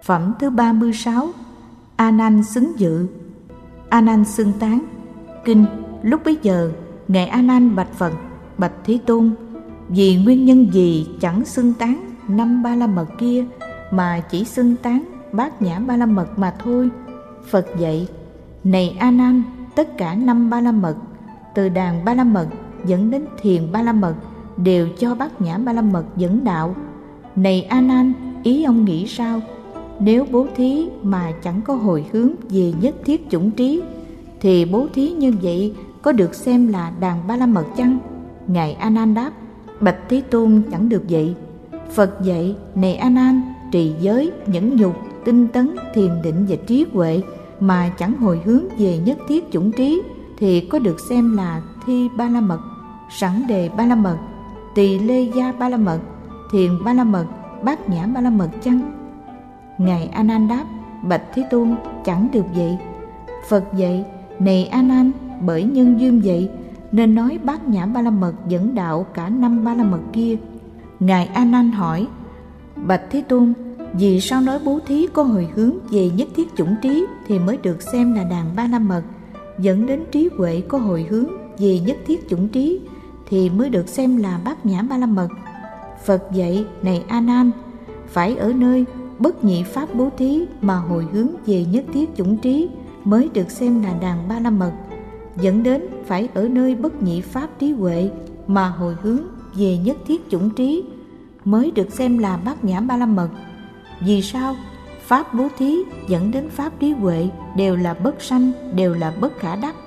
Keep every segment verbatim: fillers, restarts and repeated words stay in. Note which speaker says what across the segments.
Speaker 1: Phẩm thứ ba mươi sáu. A Nan xứng dự. A Nan xưng tán. Kinh. Lúc bấy giờ ngài A Nan bạch Phật: Bạch Thế Tôn, vì nguyên nhân gì chẳng xưng tán năm ba la mật kia, mà chỉ xưng tán bát nhã ba la mật mà thôi? Phật dạy: Này A Nan, tất cả năm ba la mật, từ đàn ba la mật dẫn đến thiền ba la mật, đều cho bát nhã ba la mật dẫn đạo. Này A Nan, ý ông nghĩ sao? Nếu bố thí mà chẳng có hồi hướng về nhất thiết chủng trí, thì bố thí như vậy có được xem là đàn ba la mật chăng? Ngài A Nan đáp: Bạch Thế Tôn, chẳng được vậy. Phật dạy: Này A Nan, trì giới, nhẫn nhục, tinh tấn, thiền định và trí huệ mà chẳng hồi hướng về nhất thiết chủng trí, thì có được xem là thi ba la mật, sẵn đề ba la mật, tỳ lê gia ba la mật, thiền ba la mật, bát nhã ba la mật chăng? Ngài A Nan đáp: Bạch Thế Tôn, chẳng được vậy. Phật dạy: Này A Nan, bởi nhân duyên vậy nên nói bát nhã ba la mật dẫn đạo cả năm ba la mật kia. Ngài A Nan hỏi: Bạch Thế Tôn, vì sao nói bố thí có hồi hướng về nhất thiết chủng trí thì mới được xem là đàn ba la mật, dẫn đến trí huệ có hồi hướng về nhất thiết chủng trí thì mới được xem là bát nhã ba la mật? Phật dạy: Này A Nan, phải ở nơi bất nhị pháp bố thí mà hồi hướng về nhất thiết chủng trí mới được xem là đàn ba la mật, dẫn đến phải ở nơi bất nhị pháp trí huệ mà hồi hướng về nhất thiết chủng trí mới được xem là bát nhã ba la mật. Vì sao? Pháp bố thí dẫn đến pháp trí huệ đều là bất sanh, đều là bất khả đắc.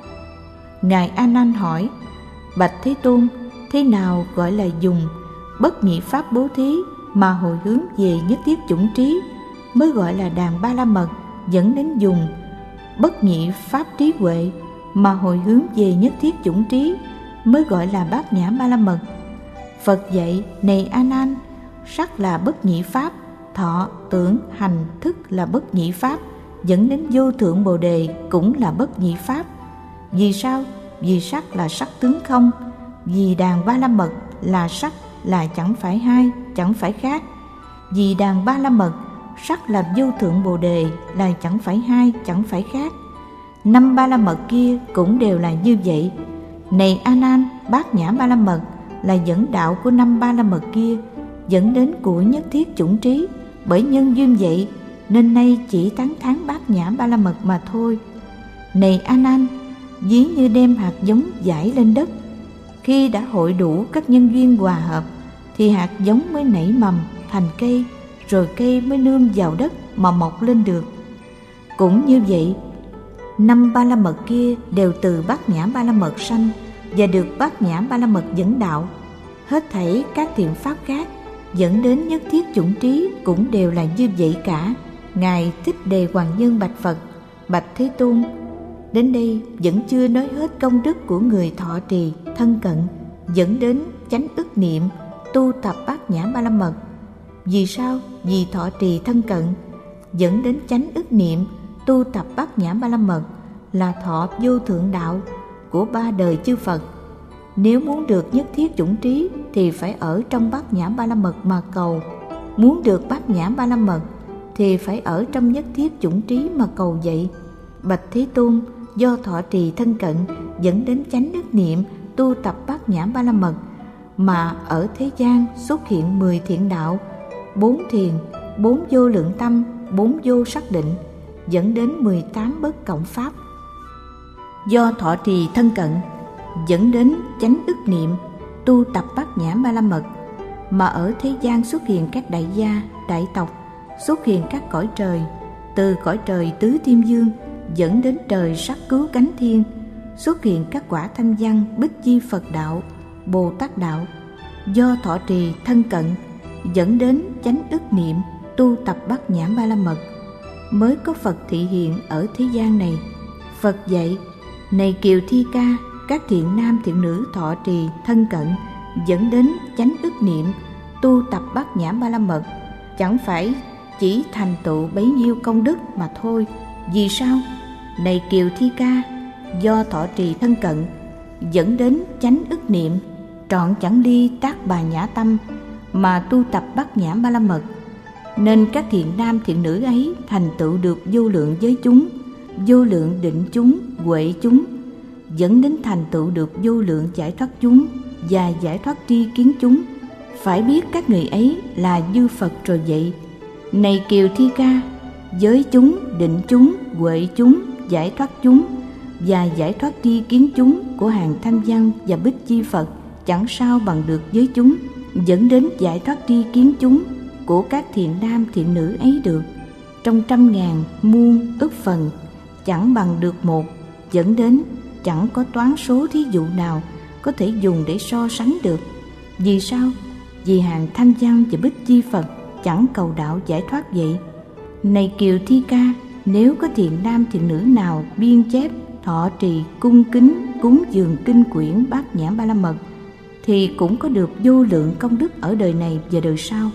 Speaker 1: Ngài A Nan hỏi: Bạch Thế Tôn, thế nào gọi là dùng bất nhị pháp bố thí mà hồi hướng về nhất thiết chủng trí mới gọi là đàn ba la mật, dẫn đến dùng bất nhị pháp trí huệ mà hồi hướng về nhất thiết chủng trí mới gọi là bát nhã ba la mật? Phật dạy: Này A Nan, sắc là bất nhị pháp, thọ, tưởng, hành, thức là bất nhị pháp, dẫn đến vô thượng bồ đề cũng là bất nhị pháp. Vì sao? Vì sắc là sắc tướng không, vì đàn ba la mật là sắc là chẳng phải hai, chẳng phải khác. Vì đàn ba la mật, sắc là vô thượng bồ đề là chẳng phải hai, chẳng phải khác. Năm ba la mật kia cũng đều là như vậy. Này A Nan, bát nhã ba la mật là dẫn đạo của năm ba la mật kia, dẫn đến của nhất thiết chủng trí. Bởi nhân duyên vậy nên nay chỉ tán thán bát nhã ba la mật mà thôi. Này A Nan, ví như đem hạt giống rải lên đất, khi đã hội đủ các nhân duyên hòa hợp thì hạt giống mới nảy mầm thành cây, rồi cây mới nương vào đất mà mọc lên được. Cũng như vậy, năm ba la mật kia đều từ bát nhã ba la mật sanh và được bát nhã ba la mật dẫn đạo. Hết thảy các thiện pháp khác dẫn đến nhất thiết chủng trí cũng đều là như vậy cả. Ngài Thích Đề Hoàng Nhân bạch Phật: Bạch Thế Tôn, đến đây vẫn chưa nói hết công đức của người thọ trì thân cận, dẫn đến chánh ức niệm, tu tập bát nhã ba la mật. Vì sao? Vì thọ trì thân cận, dẫn đến chánh ức niệm, tu tập bát nhã ba la mật là thọ vô thượng đạo của ba đời chư Phật. Nếu muốn được nhất thiết chủng trí thì phải ở trong bát nhã ba la mật mà cầu. Muốn được bát nhã ba la mật thì phải ở trong nhất thiết chủng trí mà cầu vậy. Bạch Thế Tôn, do thọ trì thân cận dẫn đến chánh ức niệm, tu tập bát nhã ba la mật mà ở thế gian xuất hiện mười thiện đạo, bốn thiền, bốn vô lượng tâm, bốn vô sắc định, dẫn đến mười tám bất cộng pháp. Do thọ trì thân cận dẫn đến chánh ức niệm, tu tập bát nhã ba la mật mà ở thế gian xuất hiện các đại gia, đại tộc, xuất hiện các cõi trời, từ cõi trời tứ thiên dương dẫn đến trời sắc cứu cánh thiên, xuất hiện các quả thanh văn, bích chi Phật đạo, Bồ Tát đạo. Do thọ trì thân cận dẫn đến chánh ức niệm, tu tập bát nhã ba la mật mới có Phật thị hiện ở thế gian này. Phật dạy: Này Kiều Thi Ca, các thiện nam thiện nữ thọ trì thân cận dẫn đến chánh ức niệm, tu tập bát nhã ba la mật chẳng phải chỉ thành tựu bấy nhiêu công đức mà thôi. Vì sao? Này Kiều Thi Ca, do thọ trì thân cận dẫn đến chánh ức niệm, trọn chẳng ly tác bà nhã tâm mà tu tập bát nhã ba la mật nên các thiện nam thiện nữ ấy thành tựu được vô lượng giới chúng, vô lượng định chúng, huệ chúng, dẫn đến thành tựu được vô lượng giải thoát chúng và giải thoát tri kiến chúng. Phải biết các người ấy là chư Phật rồi vậy. Này Kiều Thi Ca, giới chúng, định chúng, huệ chúng, giải thoát chúng và giải thoát tri kiến chúng của hàng Thanh Văn và Bích Chi Phật chẳng sao bằng được giới chúng, dẫn đến giải thoát tri kiến chúng của các thiện nam thiện nữ ấy được. Trong trăm ngàn muôn ức phần chẳng bằng được một, dẫn đến chẳng có toán số thí dụ nào có thể dùng để so sánh được. Vì sao? Vì hàng Thanh Văn và Bích Chi Phật chẳng cầu đạo giải thoát vậy. Này Kiều Thi Ca, nếu có thiện nam thiện nữ nào biên chép, thọ trì, cung kính, cúng dường kinh quyển Bát Nhã Ba La Mật thì cũng có được vô lượng công đức ở đời này và đời sau.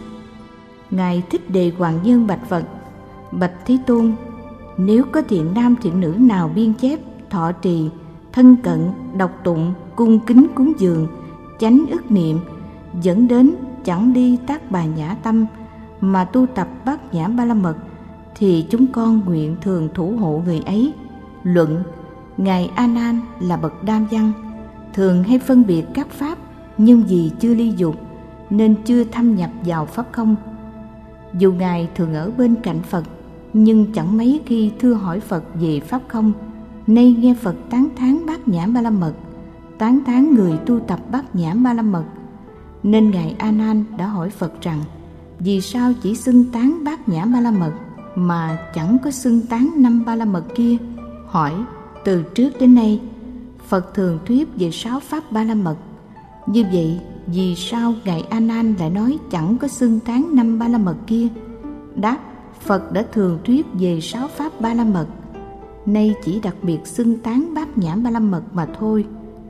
Speaker 1: Ngài Thích Đề Hoàng Nhân bạch Phật: Bạch Thế Tôn, nếu có thiện nam thiện nữ nào biên chép, thọ trì, thân cận, đọc tụng, cung kính cúng dường, chánh ức niệm, dẫn đến chẳng đi tác Bà Nhã Tâm mà tu tập Bát Nhã Ba La Mật, thì chúng con nguyện thường thủ hộ người ấy. Luận: Ngài A Nan là bậc đam văn, thường hay phân biệt các pháp, nhưng vì chưa ly dục nên chưa thâm nhập vào pháp không. Dù Ngài thường ở bên cạnh Phật, nhưng chẳng mấy khi thưa hỏi Phật về pháp không. Nay nghe Phật tán thán Bát Nhã Ba La Mật, tán thán người tu tập Bát Nhã Ba La Mật, nên Ngài A Nan đã hỏi Phật rằng: vì sao chỉ xưng tán Bát Nhã Ba La Mật mà chẳng có xưng tán năm Ba La Mật kia? Hỏi: từ trước đến nay Phật thường thuyết về sáu pháp Ba La Mật, như vậy vì sao Ngài A Nan lại nói chẳng có xưng tán năm Ba La Mật kia? Đáp: Phật đã thường thuyết về sáu pháp Ba La Mật, nay chỉ đặc biệt xưng tán Bát Nhã Ba La Mật mà thôi.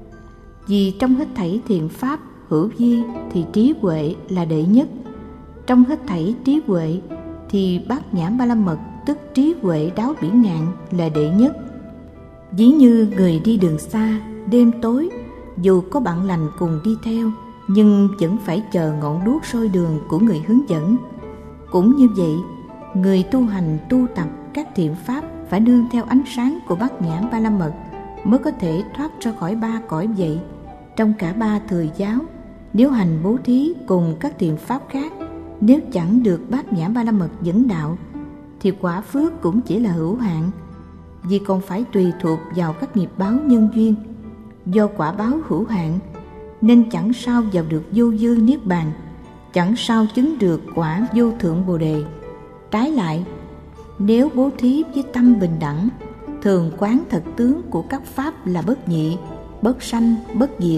Speaker 1: Vì trong hết thảy thiện pháp hữu vi thì trí huệ là đệ nhất, trong hết thảy trí huệ thì Bát Nhã Ba La Mật tức trí huệ đáo bỉ ngạn là đệ nhất. Ví như người đi đường xa, đêm tối, dù có bạn lành cùng đi theo, nhưng vẫn phải chờ ngọn đuốc soi đường của người hướng dẫn. Cũng như vậy, người tu hành tu tập các thiện pháp phải nương theo ánh sáng của Bát Nhã Ba La Mật mới có thể thoát ra khỏi ba cõi vậy. Trong cả ba thừa giáo, nếu hành bố thí cùng các thiện pháp khác, nếu chẳng được Bát Nhã Ba La Mật dẫn đạo, thì quả phước cũng chỉ là hữu hạn, vì còn phải tùy thuộc vào các nghiệp báo nhân duyên. Do quả báo hữu hạn nên chẳng sao vào được vô dư niết bàn, chẳng sao chứng được quả vô thượng bồ đề. Trái lại, nếu bố thí với tâm bình đẳng, thường quán thật tướng của các pháp là bất nhị, bất sanh, bất diệt,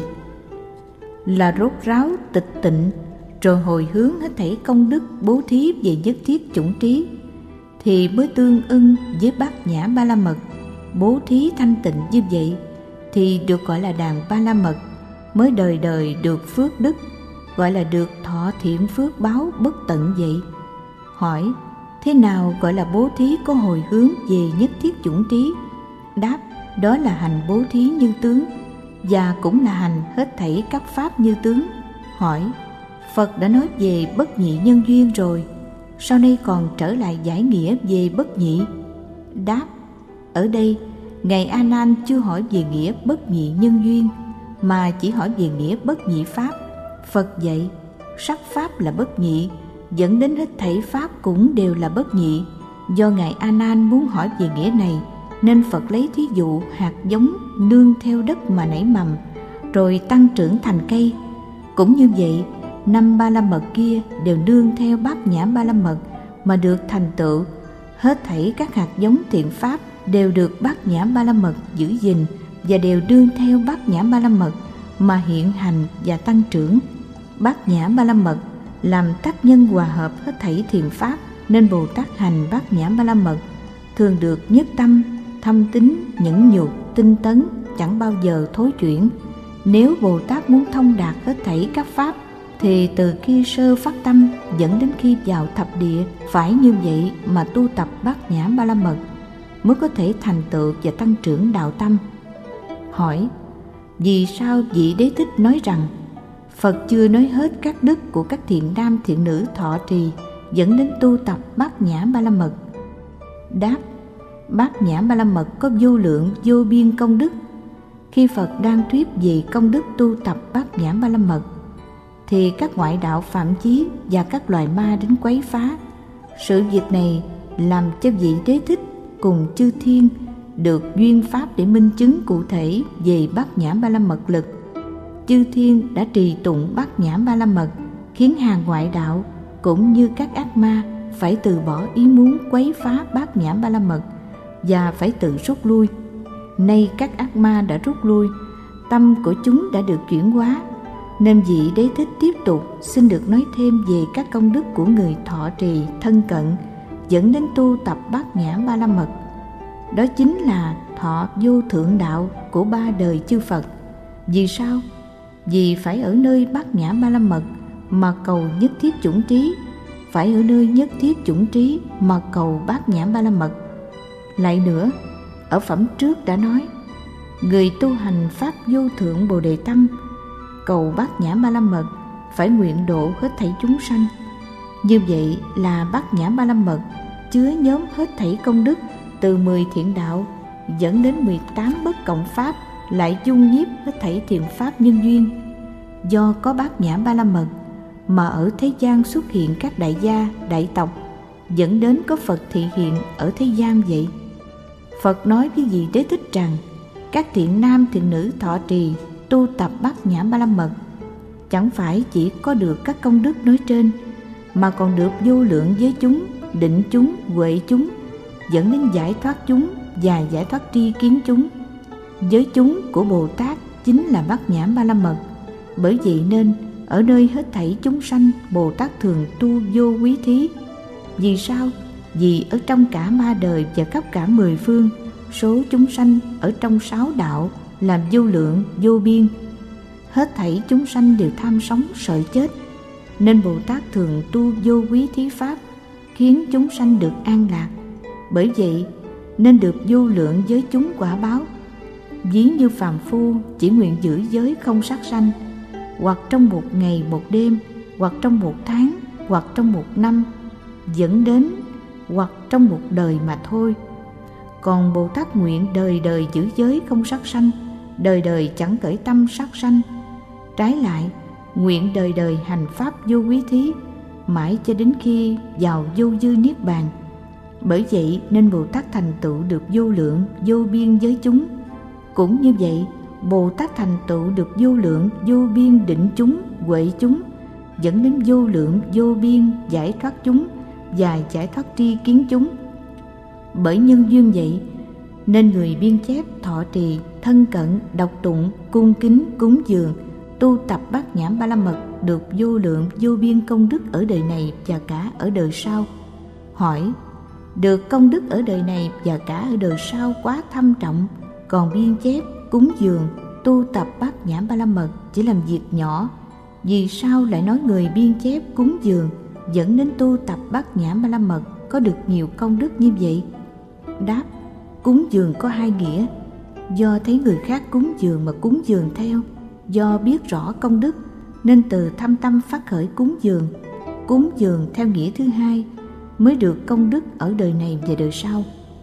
Speaker 1: là rốt ráo tịch tịnh, rồi hồi hướng hết thảy công đức bố thí về nhất thiết chủng trí, thì mới tương ưng với Bát Nhã Ba La Mật. Bố thí thanh tịnh như vậy thì được gọi là đàn Ba La Mật, mới đời đời được phước đức, gọi là được thọ thiện phước báo bất tận vậy. Hỏi: thế nào gọi là bố thí có hồi hướng về nhất thiết chủng trí? Đáp: đó là hành bố thí như tướng, và cũng là hành hết thảy các pháp như tướng. Hỏi: Phật đã nói về bất nhị nhân duyên rồi, sau đây còn trở lại giải nghĩa về bất nhị? Đáp: ở đây Ngài A Nan chưa hỏi về nghĩa bất nhị nhân duyên, mà chỉ hỏi về nghĩa bất nhị pháp. Phật dạy sắc pháp là bất nhị, dẫn đến hết thảy pháp cũng đều là bất nhị. Do Ngài A Nan muốn hỏi về nghĩa này, nên Phật lấy thí dụ hạt giống nương theo đất mà nảy mầm, rồi tăng trưởng thành cây. Cũng như vậy, năm Ba La Mật kia đều nương theo Bát Nhã Ba La Mật mà được thành tựu. Hết thảy các hạt giống thiện pháp đều được Bát Nhã Ba La Mật giữ gìn, và đều đương theo Bát Nhã Ba La Mật mà hiện hành và tăng trưởng. Bát Nhã Ba La Mật làm tác nhân hòa hợp hết thảy thiện pháp, nên Bồ Tát hành Bát Nhã Ba La Mật thường được nhất tâm, thâm tín, nhẫn nhục, tinh tấn, chẳng bao giờ thối chuyển. Nếu Bồ Tát muốn thông đạt hết thảy các pháp, thì từ khi sơ phát tâm dẫn đến khi vào thập địa phải như vậy mà tu tập Bát Nhã Ba La Mật mới có thể thành tựu và tăng trưởng đạo tâm. Hỏi: vì sao vị Đế Thích nói rằng Phật chưa nói hết các đức của các thiện nam thiện nữ thọ trì, dẫn đến tu tập Bát Nhã Ba La Mật? Đáp: Bát Nhã Ba La Mật có vô lượng vô biên công đức. Khi Phật đang thuyết về công đức tu tập Bát Nhã Ba La Mật, thì các ngoại đạo phạm chí và các loài ma đến quấy phá. Sự việc này làm cho vị Đế Thích cùng chư thiên được duyên pháp để minh chứng cụ thể về Bát Nhã Ba La Mật lực. Chư thiên đã trì tụng Bát Nhã Ba La Mật, khiến hàng ngoại đạo cũng như các ác ma phải từ bỏ ý muốn quấy phá Bát Nhã Ba La Mật và phải tự rút lui. Nay các ác ma đã rút lui, tâm của chúng đã được chuyển hóa, nên vị Đế Thích tiếp tục xin được nói thêm về các công đức của người thọ trì thân cận dẫn đến tu tập Bát Nhã Ba La Mật. Đó chính là thọ vô thượng đạo của ba đời chư Phật. Vì sao? Vì phải ở nơi Bát Nhã Ba La Mật mà cầu nhất thiết chủng trí, phải ở nơi nhất thiết chủng trí mà cầu Bát Nhã Ba La Mật. Lại nữa, ở phẩm trước đã nói, người tu hành pháp vô thượng Bồ Đề Tâm cầu Bát Nhã Ba La Mật phải nguyện độ hết thảy chúng sanh. Như vậy là Bát Nhã Ba La Mật chứa nhóm hết thảy công đức từ mười thiện đạo dẫn đến mười tám bất cộng pháp, lại dung nhiếp hết thảy thiện pháp nhân duyên. Do có Bát Nhã Ba La Mật mà ở thế gian xuất hiện các đại gia, đại tộc, dẫn đến có Phật thị hiện ở thế gian vậy. Phật nói với vị Đế Thích rằng các thiện nam thiện nữ thọ trì tu tập Bát Nhã Ba La Mật chẳng phải chỉ có được các công đức nói trên, mà còn được vô lượng giới chúng, định chúng, huệ chúng, dẫn đến giải thoát chúng và giải thoát tri kiến chúng. Giới chúng của Bồ Tát chính là Bát Nhã Ba La Mật. Bởi vậy nên ở nơi hết thảy chúng sanh, Bồ Tát thường tu vô quý thí. Vì sao? Vì ở trong cả ma đời và khắp cả mười phương, số chúng sanh ở trong sáu đạo làm vô lượng vô biên. Hết thảy chúng sanh đều tham sống sợ chết, nên Bồ Tát thường tu vô quý thí pháp, khiến chúng sanh được an lạc. Bởi vậy nên được vô lượng giới chúng quả báo. Ví như phàm phu chỉ nguyện giữ giới không sát sanh, hoặc trong một ngày một đêm, hoặc trong một tháng, hoặc trong một năm, dẫn đến hoặc trong một đời mà thôi. Còn Bồ Tát nguyện đời đời giữ giới không sát sanh, đời đời chẳng khởi tâm sát sanh. Trái lại, nguyện đời đời hành pháp vô quý thí, mãi cho đến khi vào vô dư niết bàn. Bởi vậy nên Bồ Tát thành tựu được vô lượng vô biên giới chúng. Cũng như vậy, Bồ Tát thành tựu được vô lượng vô biên định chúng, huệ chúng, dẫn đến vô lượng vô biên giải thoát chúng và giải thoát tri kiến chúng. Bởi nhân duyên vậy nên người biên chép, thọ trì, thân cận, đọc tụng, cung kính, cúng dường, tu tập Bát Nhã Ba La Mật được vô lượng vô biên công đức ở đời này và cả ở đời sau. Hỏi: được công đức ở đời này và cả ở đời sau quá thâm trọng, còn biên chép, cúng dường, tu tập Bát Nhã Ba La Mật chỉ làm việc nhỏ, vì sao lại nói người biên chép, cúng dường dẫn đến tu tập Bát Nhã Ba La Mật có được nhiều công đức như vậy? Đáp: cúng dường có hai nghĩa. Do thấy người khác cúng dường mà cúng dường theo, do biết rõ công đức nên từ thâm tâm phát khởi cúng dường. Cúng dường theo nghĩa thứ hai mới được công đức ở đời này và đời sau.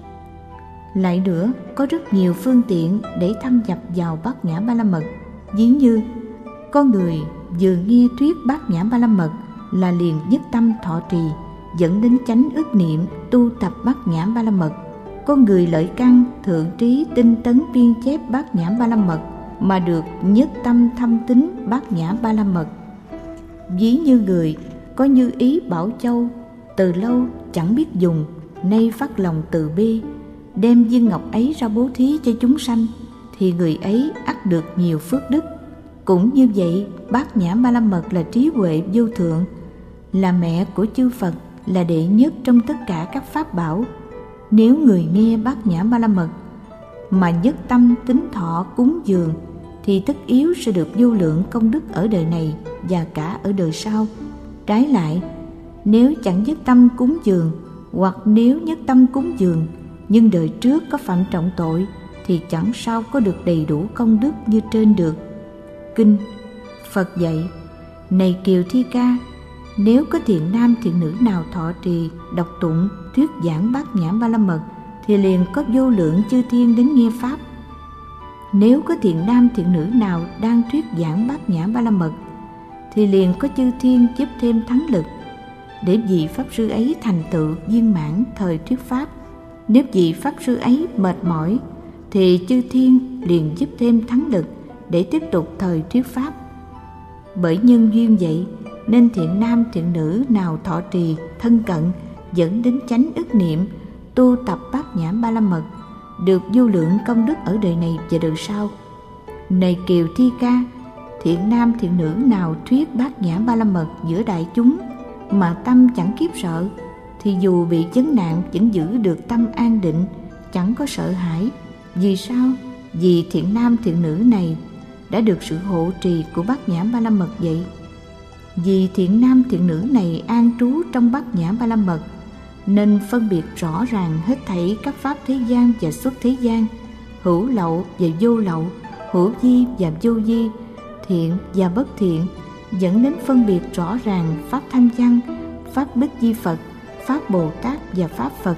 Speaker 1: Lại nữa, có rất nhiều phương tiện để thâm nhập vào Bát Nhã Ba La Mật. Ví như con người vừa nghe thuyết Bát Nhã Ba La Mật là liền nhất tâm thọ trì, dẫn đến chánh ức niệm tu tập Bát Nhã Ba La Mật. Con người lợi căn thượng trí tinh tấn biên chép Bát Nhã Ba La Mật mà được nhất tâm thâm tín Bát Nhã Ba La Mật. Ví như người có như ý bảo châu, từ lâu chẳng biết dùng, nay phát lòng từ bi, đem viên ngọc ấy ra bố thí cho chúng sanh, thì người ấy ắt được nhiều phước đức. Cũng như vậy, Bát Nhã Ba La Mật là trí huệ vô thượng, là mẹ của chư Phật, là đệ nhất trong tất cả các pháp bảo. Nếu người nghe Bát Nhã Ba La Mật mà nhất tâm tín thọ cúng dường, thì tất yếu sẽ được vô lượng công đức ở đời này và cả ở đời sau. Trái lại, nếu chẳng nhất tâm cúng dường, hoặc nếu nhất tâm cúng dường nhưng đời trước có phạm trọng tội, thì chẳng sao có được đầy đủ công đức như trên được. Kinh Phật dạy: này Kiều Thi Ca, Nếu có thiện nam thiện nữ nào thọ trì, đọc tụng, thuyết giảng bát nhã ba la mật, thì liền có vô lượng chư thiên đến nghe pháp. Nếu có thiện nam thiện nữ nào đang thuyết giảng bát nhã ba la mật, thì liền có chư thiên giúp thêm thắng lực, để vị pháp sư ấy thành tựu viên mãn thời thuyết pháp. Nếu vị pháp sư ấy mệt mỏi, thì chư thiên liền giúp thêm thắng lực để tiếp tục thời thuyết pháp. Bởi nhân duyên vậy nên thiện nam thiện nữ nào thọ trì, thân cận, dẫn đến chánh ức niệm, tu tập bát nhã ba la mật, được vô lượng công đức ở đời này và đời sau. Này Kiều Thi Ca, thiện nam thiện nữ nào thuyết bát nhã ba la mật giữa đại chúng mà tâm chẳng khiếp sợ, thì dù bị vấn nạn vẫn giữ được tâm an định, chẳng có sợ hãi. Vì sao? Vì thiện nam thiện nữ này đã được sự hộ trì của bát nhã ba la mật vậy. Vì thiện nam thiện nữ này an trú trong bát nhã ba la mật, nên phân biệt rõ ràng hết thảy các pháp thế gian và xuất thế gian, hữu lậu và vô lậu, hữu vi và vô vi, thiện và bất thiện, dẫn đến phân biệt rõ ràng pháp thanh văn, pháp bích di Phật, pháp Bồ Tát và pháp Phật.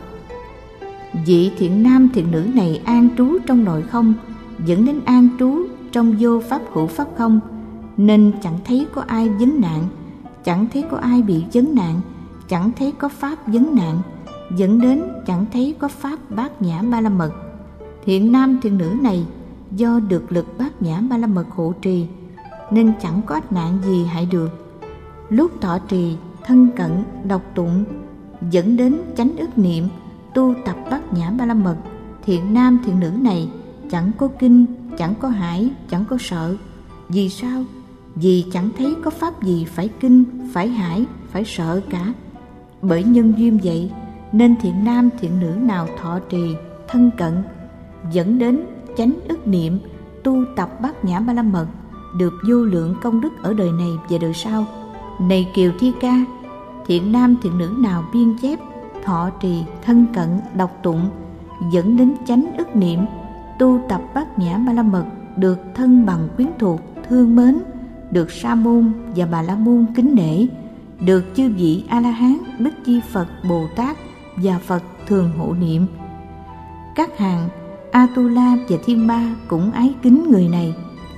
Speaker 1: Vị thiện nam thiện nữ này an trú trong nội không, dẫn đến an trú trong vô pháp hữu pháp không, nên chẳng thấy có ai vấn nạn, chẳng thấy có ai bị vấn nạn, chẳng thấy có pháp vấn nạn, dẫn đến chẳng thấy có pháp bát nhã ba la mật. Thiện nam thiện nữ này do được lực bát nhã ba la mật hộ trì, nên chẳng có ách nạn gì hại được. Lúc thọ trì, thân cận, đọc tụng, dẫn đến chánh ức niệm, tu tập bát nhã ba la mật, thiện nam thiện nữ này chẳng có kinh, chẳng có hãi, chẳng có sợ. Vì sao? Vì chẳng thấy có pháp gì phải kinh, phải hãi, phải sợ cả. Bởi nhân duyên vậy nên thiện nam thiện nữ nào thọ trì, thân cận, dẫn đến chánh ức niệm, tu tập bát nhã ba la mật, được vô lượng công đức ở đời này và đời sau. Này Kiều Thi Ca, thiện nam thiện nữ nào biên chép, thọ trì, thân cận, đọc tụng, dẫn đến chánh ức niệm, tu tập bát nhã ba la mật, được thân bằng quyến thuộc, thương mến, được Sa môn và Bà La môn kính nể, được chư vị A La Hán, Bích Chi Phật, Bồ Tát và Phật thường hộ niệm. Các hàng Atula và Thiên Ma cũng ái kính người này.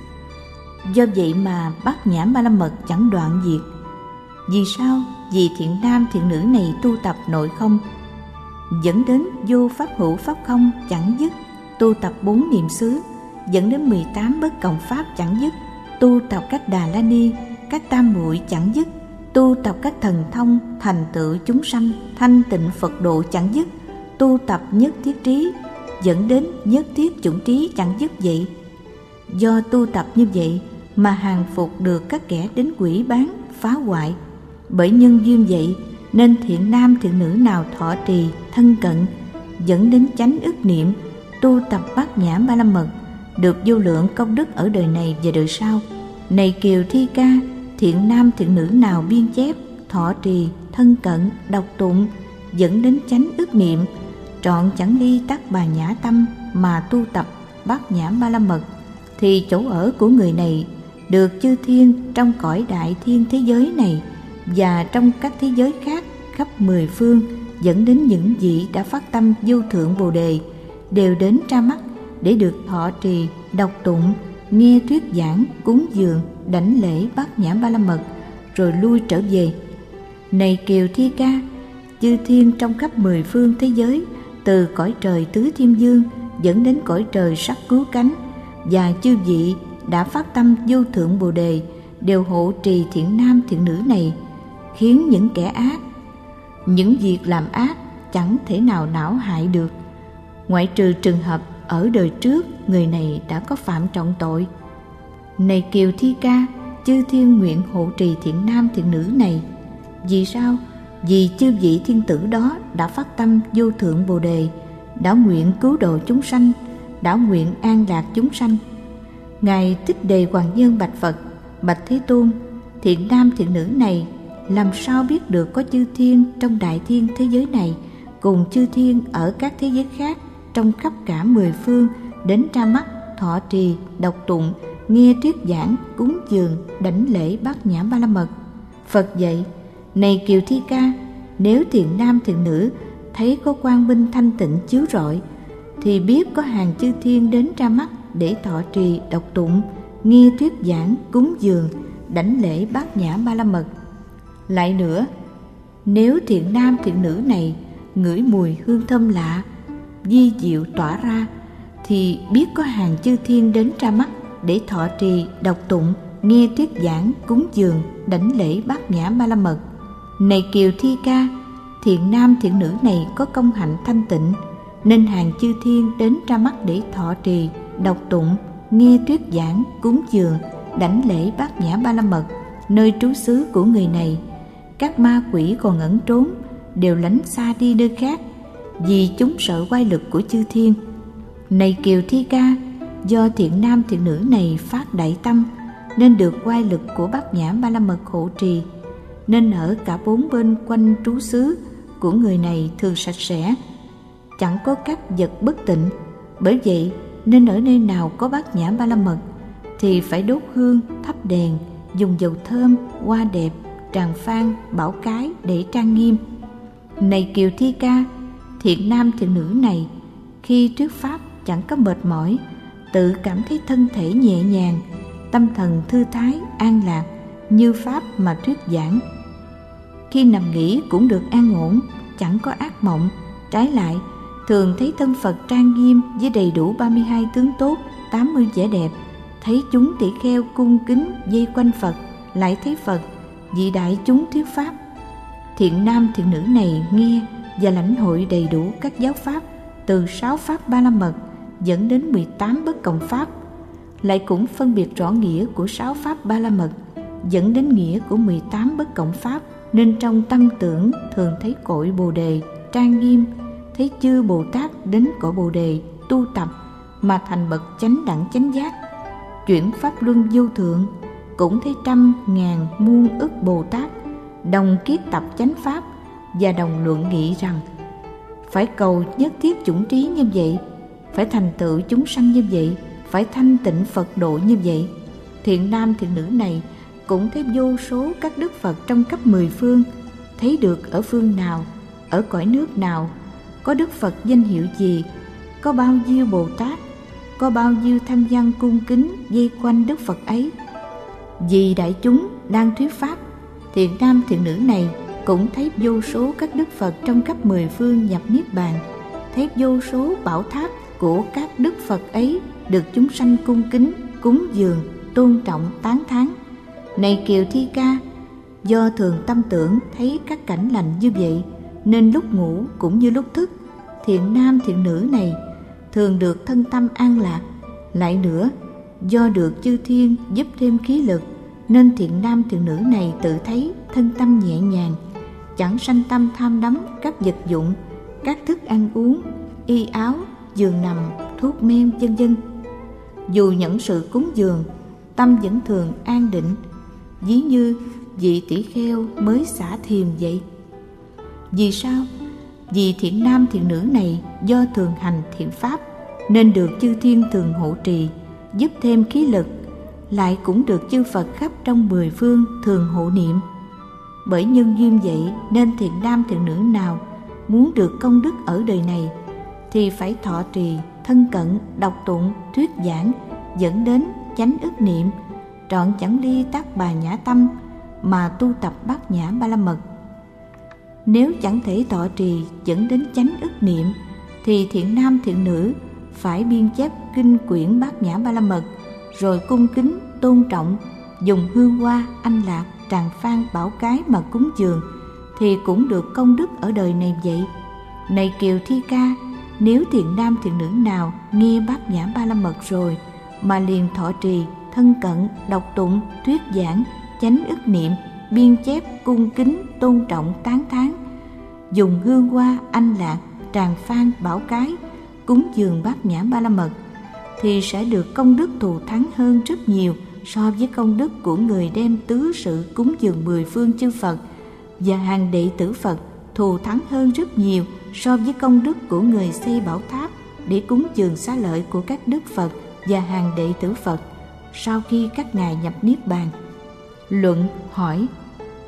Speaker 1: Do vậy mà bát nhã ba la mật chẳng đoạn diệt. Vì sao? Vì thiện nam thiện nữ này tu tập nội không, dẫn đến vô pháp hữu pháp không chẳng dứt, tu tập bốn niệm xứ, dẫn đến mười tám bất cộng pháp chẳng dứt, tu tập các Đà La Ni, các tam muội chẳng dứt, tu tập các thần thông, thành tựu chúng sanh, thanh tịnh Phật độ chẳng dứt, tu tập nhất thiết trí, dẫn đến nhất thiết chủng trí chẳng dứt vậy. Do tu tập như vậy mà hàng phục được các kẻ đến quỷ bán, phá hoại. Bởi nhân duyên vậy nên thiện nam thiện nữ nào thọ trì, thân cận, dẫn đến chánh ức niệm, tu tập bát nhã ba la mật, được vô lượng công đức ở đời này và đời sau. Này Kiều Thi Ca, thiện nam thiện nữ nào biên chép, thọ trì, thân cận, đọc tụng, dẫn đến chánh ức niệm, trọn chẳng ly tắc bà nhã tâm mà tu tập bát nhã ba la mật, thì chỗ ở của người này được chư thiên trong cõi đại thiên thế giới này và trong các thế giới khác khắp mười phương, dẫn đến những vị đã phát tâm vô thượng Bồ Đề đều đến ra mắt để được thọ trì, đọc tụng, nghe thuyết giảng, cúng dường, đảnh lễ bát nhã ba la mật, rồi lui trở về. Này Kiều Thi Ca, chư thiên trong khắp mười phương thế giới, từ cõi trời tứ thiên dương dẫn đến cõi trời sắc cứu cánh, và chư vị đã phát tâm vô thượng Bồ Đề đều hộ trì thiện nam thiện nữ này, khiến những kẻ ác, những việc làm ác chẳng thể nào não hại được, ngoại trừ trường hợp ở đời trước người này đã có phạm trọng tội. Này Kiều Thi Ca, chư thiên nguyện hộ trì thiện nam thiện nữ này. Vì sao? Vì chư vị thiên tử đó đã phát tâm vô thượng Bồ Đề, đã nguyện cứu độ chúng sanh, đã nguyện an lạc chúng sanh. Ngài Tích Đề Hoàng Nhân bạch Phật: Bạch Thế Tôn, thiện nam thiện nữ này làm sao biết được có chư thiên trong đại thiên thế giới này cùng chư thiên ở các thế giới khác trong khắp cả mười phương đến ra mắt, thọ trì, đọc tụng, nghe thuyết giảng, cúng dường, đảnh lễ bát nhã ba la mật? Phật dạy: Này Kiều Thi Ca, nếu thiện nam thiện nữ thấy có quang minh thanh tịnh chiếu rọi, thì biết có hàng chư thiên đến ra mắt để thọ trì đọc tụng, nghe thuyết giảng, cúng dường, đảnh lễ bát nhã ba la mật. Lại nữa, nếu thiện nam thiện nữ này ngửi mùi hương thơm lạ, vi diệu tỏa ra, thì biết có hàng chư thiên đến ra mắt để thọ trì đọc tụng, nghe thuyết giảng, cúng dường, đảnh lễ bát nhã ba la mật. Này Kiều Thi Ca, thiện nam thiện nữ này có công hạnh thanh tịnh, nên hàng chư thiên đến ra mắt để thọ trì đọc tụng, nghe thuyết giảng, cúng dường, đảnh lễ bát nhã ba la mật. Nơi trú xứ của người này, các ma quỷ còn ẩn trốn đều lánh xa đi nơi khác, vì chúng sợ oai lực của chư thiên. Này Kiều Thi Ca, do thiện nam thiện nữ này phát đại tâm, nên được oai lực của bát nhã ba la mật hộ trì, nên ở cả bốn bên quanh trú xứ của người này thường sạch sẽ, chẳng có các vật bất tịnh. Bởi vậy nên ở nơi nào có bát nhã ba la mật thì phải đốt hương, thắp đèn, dùng dầu thơm, hoa đẹp, tràng phan, bảo cái để trang nghiêm. Này Kiều Thi Ca, thiện nam thiện nữ này khi thuyết pháp chẳng có mệt mỏi, tự cảm thấy thân thể nhẹ nhàng, tâm thần thư thái, an lạc, như pháp mà thuyết giảng. Khi nằm nghỉ cũng được an ổn, chẳng có ác mộng. Trái lại, thường thấy thân Phật trang nghiêm với đầy đủ ba mươi hai tướng tốt, tám mươi vẻ đẹp. Thấy chúng tỷ kheo cung kính vây quanh Phật, lại thấy Phật vị đại chúng thuyết pháp. Thiện nam thiện nữ này nghe và lãnh hội đầy đủ các giáo pháp, từ sáu pháp ba la mật dẫn đến mười tám bất cộng pháp, lại cũng phân biệt rõ nghĩa của sáu pháp ba la mật dẫn đến nghĩa của mười tám bất cộng pháp, nên trong tâm tưởng thường thấy cội Bồ đề trang nghiêm, thấy chư Bồ Tát đến cội Bồ đề tu tập mà thành bậc chánh đẳng chánh giác. Chuyển pháp luân vô thượng, cũng thấy trăm ngàn muôn ức Bồ Tát đồng kiết tập chánh pháp và đồng luận nghị rằng phải cầu nhất thiết chủng trí như vậy, phải thành tựu chúng sanh như vậy, phải thanh tịnh Phật độ như vậy. Thiện nam thiện nữ này cũng thấy vô số các đức Phật trong khắp mười phương, thấy được ở phương nào, ở cõi nước nào, có đức Phật danh hiệu gì, có bao nhiêu Bồ Tát, có bao nhiêu thanh văn cung kính vây quanh đức Phật ấy. Vì đại chúng đang thuyết pháp, thiện nam thiện nữ này cũng thấy vô số các đức Phật trong khắp mười phương nhập niết bàn, thấy vô số bảo tháp của các đức Phật ấy được chúng sanh cung kính, cúng dường, tôn trọng, tán thán. Này Kiều Thi Ca, do thường tâm tưởng thấy các cảnh lành như vậy, nên lúc ngủ cũng như lúc thức, thiện nam thiện nữ này thường được thân tâm an lạc. Lại nữa, do được chư thiên giúp thêm khí lực, nên thiện nam thiện nữ này tự thấy thân tâm nhẹ nhàng, chẳng sanh tâm tham đắm các vật dụng, các thức ăn uống, y áo, giường nằm, thuốc men, vân vân. Dù nhẫn sự cúng dường, tâm vẫn thường an định, ví như vị tỷ kheo mới xả thiền vậy. Vì sao? Vì thiện nam thiện nữ này do thường hành thiện pháp, nên được chư thiên thường hộ trì, giúp thêm khí lực, lại cũng được chư Phật khắp trong mười phương thường hộ niệm. Bởi nhân duyên vậy nên thiện nam thiện nữ nào muốn được công đức ở đời này thì phải thọ trì, thân cận, đọc tụng, thuyết giảng dẫn đến chánh ức niệm, trọn chẳng ly tác bà nhã tâm mà tu tập bát nhã ba la mật. Nếu chẳng thể thọ trì dẫn đến chánh ức niệm thì thiện nam thiện nữ phải biên chép kinh quyển bát nhã ba la mật, rồi cung kính tôn trọng, dùng hương hoa, anh lạc, tràng phan, bảo cái mà cúng dường, thì cũng được công đức ở đời này vậy. Này Kiều Thi Ca, nếu thiện nam thiện nữ nào nghe bát nhã ba la mật rồi mà liền thọ trì, thân cận, đọc tụng, thuyết giảng, chánh ức niệm, biên chép, cung kính, tôn trọng, tán thán, dùng hương hoa, anh lạc, tràng phan, bảo cái, cúng dường bát nhã ba la mật, thì sẽ được công đức thù thắng hơn rất nhiều so với công đức của người đem tứ sự cúng dường mười phương chư Phật, và hàng đệ tử Phật thù thắng hơn rất nhiều so với công đức của người xây bảo tháp để cúng dường xá lợi của các đức Phật và hàng đệ tử Phật sau khi các ngài nhập niết bàn. Luận hỏi: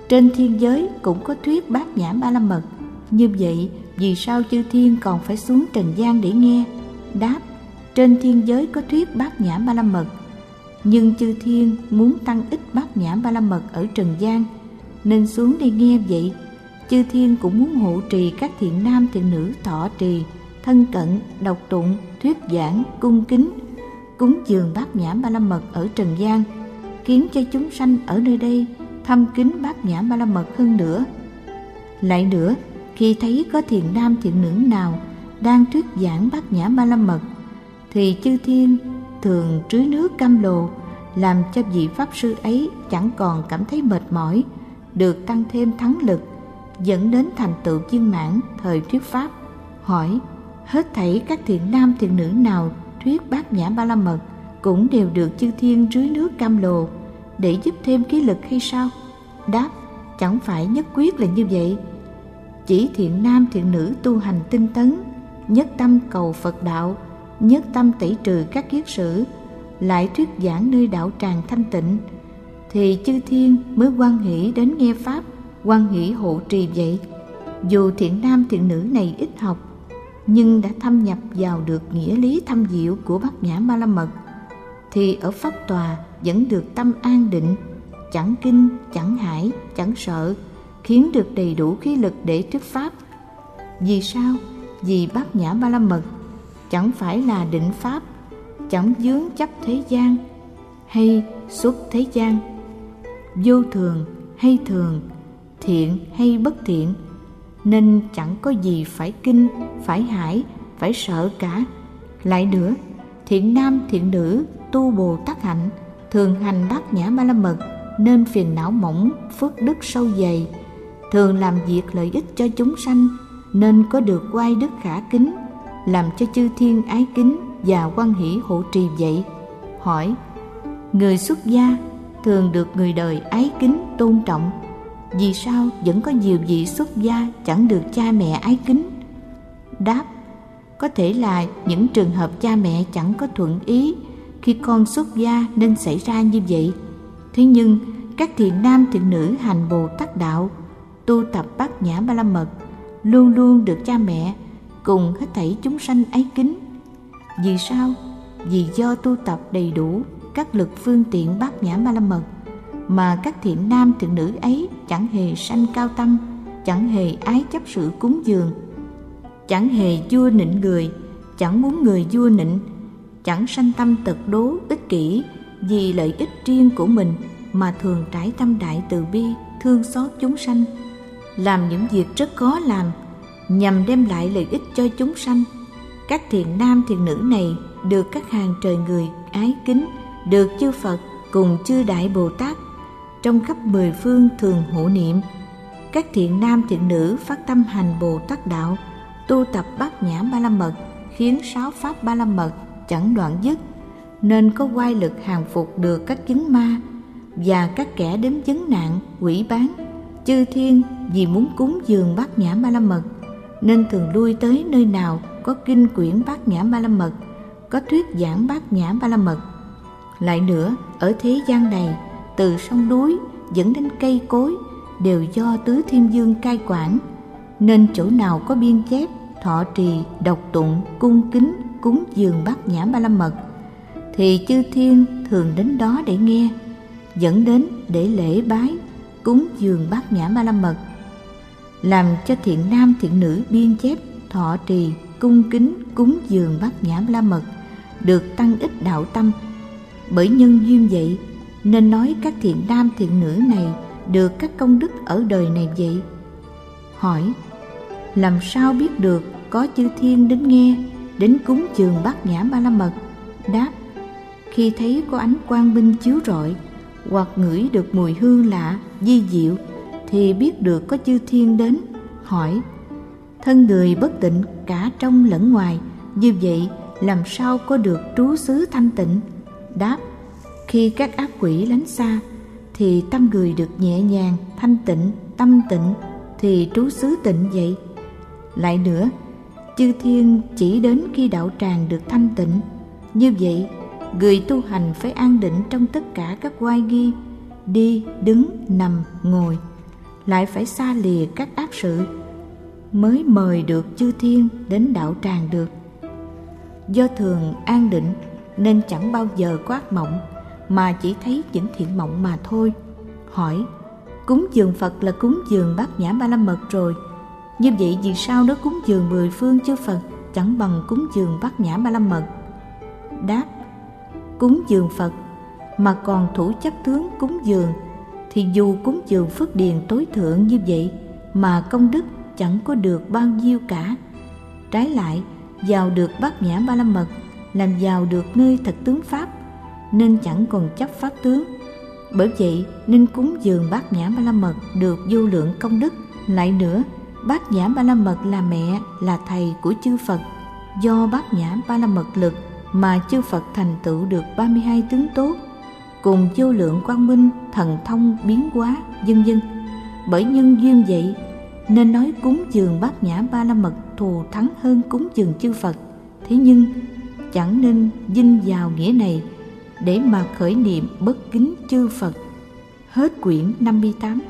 Speaker 1: trên thiên giới cũng có thuyết Bát Nhã Ba La Mật. Như vậy, vì sao chư thiên còn phải xuống trần gian để nghe? Đáp: trên thiên giới có thuyết Bát Nhã Ba La Mật, nhưng chư thiên muốn tăng ít Bát Nhã Ba La Mật ở trần gian nên xuống để nghe vậy. Chư thiên cũng muốn hộ trì các thiện nam thiện nữ thọ trì, thân cận, đọc tụng, thuyết giảng, cung kính, cúng dường Bát Nhã Ba La Mật ở trần gian, khiến cho chúng sanh ở nơi đây thâm kính Bát Nhã Ba La Mật hơn nữa. Lại nữa, khi thấy có thiện nam thiện nữ nào đang thuyết giảng Bát Nhã Ba La Mật, thì chư thiên thường trưới nước cam lồ, làm cho vị pháp sư ấy chẳng còn cảm thấy mệt mỏi, được tăng thêm thắng lực, dẫn đến thành tựu viên mãn thời thuyết pháp. Hỏi: hết thảy các thiện nam thiện nữ nào thuyết Bát Nhã Ba La Mật cũng đều được chư thiên rưới nước cam lồ để giúp thêm khí lực hay sao? Đáp: chẳng phải nhất quyết là như vậy. Chỉ thiện nam thiện nữ tu hành tinh tấn, nhất tâm cầu Phật đạo, nhất tâm tẩy trừ các kiết sử, lại thuyết giảng nơi đạo tràng thanh tịnh, thì chư thiên mới hoan hỷ đến nghe pháp, hoan hỷ hộ trì vậy. Dù thiện nam thiện nữ này ít học, nhưng đã thâm nhập vào được nghĩa lý thâm diệu của Bát Nhã Ba La Mật, thì ở pháp tòa vẫn được tâm an định, chẳng kinh, chẳng hải, chẳng sợ, khiến được đầy đủ khí lực để thuyết pháp. Vì sao? Vì Bát Nhã Ba La Mật chẳng phải là định pháp, chẳng vướng chấp thế gian hay xuất thế gian, vô thường hay thường, thiện hay bất thiện, nên chẳng có gì phải kinh, phải hải, phải sợ cả. Lại nữa, thiện nam thiện nữ tu Bồ Tát hạnh, thường hành Bát Nhã Ba La Mật, nên phiền não mỏng, phước đức sâu dày, thường làm việc lợi ích cho chúng sanh, nên có được oai đức khả kính, làm cho chư thiên ái kính và hoan hỷ hộ trì vậy. Hỏi: người xuất gia thường được người đời ái kính tôn trọng, vì sao vẫn có nhiều vị xuất gia chẳng được cha mẹ ái kính? Đáp: có thể là những trường hợp cha mẹ chẳng có thuận ý khi con xuất gia nên xảy ra như vậy. Thế nhưng các thiện nam thiện nữ hành Bồ Tát đạo, tu tập Bát Nhã Ba La Mật, luôn luôn được cha mẹ cùng hết thảy chúng sanh ái kính. Vì sao? Vì do tu tập đầy đủ các lực phương tiện Bát Nhã Ba La Mật, mà các thiện nam thiện nữ ấy chẳng hề sanh cao tâm, chẳng hề ái chấp sự cúng dường, chẳng hề vua nịnh người, chẳng muốn người vua nịnh, chẳng sanh tâm tật đố ích kỷ vì lợi ích riêng của mình, mà thường trải tâm đại từ bi, thương xót chúng sanh, làm những việc rất khó làm nhằm đem lại lợi ích cho chúng sanh. Các thiện nam thiện nữ này được các hàng trời người ái kính, được chư Phật cùng chư Đại Bồ Tát trong khắp mười phương thường hộ niệm. Các thiện nam thiện nữ phát tâm hành Bồ Tát đạo, tu tập Bát Nhã Ba La Mật, khiến sáu pháp Ba La Mật chẳng đoạn dứt, nên có oai lực hàng phục được các chứng ma và các kẻ đến vấn nạn, quỷ bán. Chư thiên vì muốn cúng dường Bát Nhã Ba La Mật, nên thường lui tới nơi nào có kinh quyển Bát Nhã Ba La Mật, có thuyết giảng Bát Nhã Ba La Mật. Lại nữa, ở thế gian này, từ sông núi dẫn đến cây cối đều do Tứ Thiên Vương cai quản, nên chỗ nào có biên chép, thọ trì, đọc tụng, cung kính, cúng dường Bát Nhã Ba La Mật, thì chư thiên thường đến đó để nghe, dẫn đến để lễ bái, cúng dường Bát Nhã Ba La Mật, làm cho thiện nam thiện nữ biên chép, thọ trì, cung kính, cúng dường Bát Nhã Ba La Mật được tăng ích đạo tâm. Bởi nhân duyên vậy nên nói các thiện nam thiện nữ này được các công đức ở đời này vậy. Hỏi: làm sao biết được có chư thiên đến nghe, đến cúng dường Bát Nhã Ba La Mật? Đáp: khi thấy có ánh quang minh chiếu rọi, hoặc ngửi được mùi hương lạ, vi diệu, thì biết được có chư thiên đến. Hỏi: thân người bất tịnh cả trong lẫn ngoài, như vậy làm sao có được trú xứ thanh tịnh? Đáp: khi các ác quỷ lánh xa, thì tâm người được nhẹ nhàng, thanh tịnh, tâm tịnh, thì trú xứ tịnh vậy. Lại nữa, chư thiên chỉ đến khi đạo tràng được thanh tịnh. Như vậy, người tu hành phải an định trong tất cả các oai nghi, đi, đứng, nằm, ngồi. lại phải xa lìa các ác sự, mới mời được chư thiên đến đạo tràng được. Do thường an định nên chẳng bao giờ có ác mộng, mà chỉ thấy những thiện mộng mà thôi. Hỏi: cúng dường Phật là cúng dường Bát Nhã Ba La Mật rồi, như vậy vì sao nó cúng dường mười phương chư Phật chẳng bằng cúng dường Bát Nhã Ba La Mật? Đáp: cúng dường Phật mà còn thủ chấp tướng cúng dường, thì dù cúng dường phước điền tối thượng như vậy mà công đức chẳng có được bao nhiêu cả. Trái lại, vào được Bát Nhã Ba La Mật, làm vào được nơi thật tướng Pháp, nên chẳng còn chấp Pháp tướng. Bởi vậy nên cúng dường Bát Nhã Ba La Mật được vô lượng công đức. Lại nữa, Bát Nhã Ba La Mật là mẹ, là thầy của chư Phật. Do Bát Nhã Ba La Mật lực mà chư Phật thành tựu được ba mươi hai tướng tốt, cùng vô lượng quang minh, thần thông, biến hóa, vân vân. Bởi nhân duyên vậy nên nói cúng dường Bát Nhã Ba La Mật thù thắng hơn cúng dường chư Phật. Thế nhưng chẳng nên vinh vào nghĩa này để mà khởi niệm bất kính chư Phật. Hết quyển năm mươi tám.